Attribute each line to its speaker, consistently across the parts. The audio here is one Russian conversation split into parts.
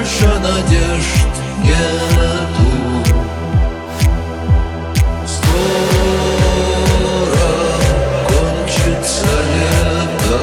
Speaker 1: больше надежд нету. Скоро кончится лето.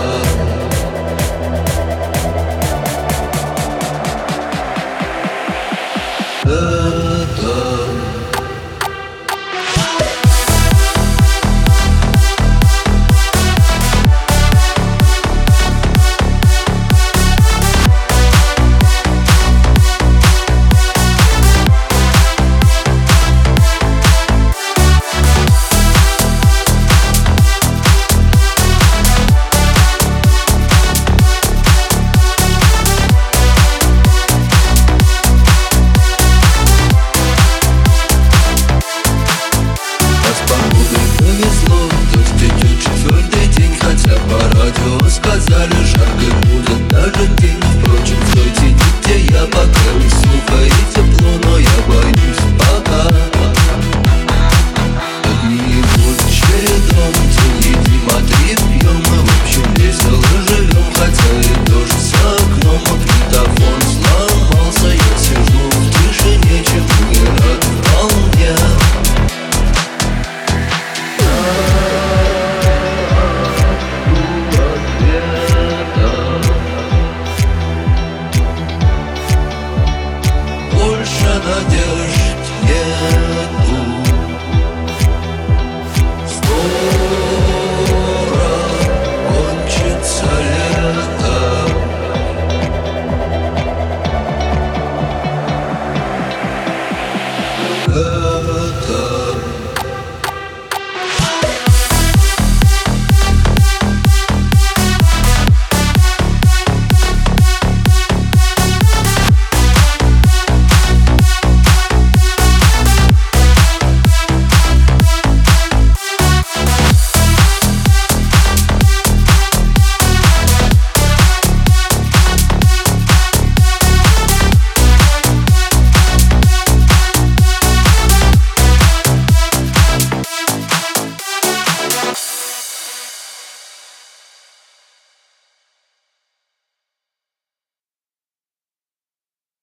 Speaker 1: Сказали, жарко будет даже день. Впрочем, стойте, где я пока не сухо и тепло, но я боюсь пока. Как-нибудь чередом день едим, а три пьем. Мы в общем весело живем, хотя и дождь за окном. Магнитофон сломался, я сижу в тишине, чему не рад вполне. Больше надежд нет.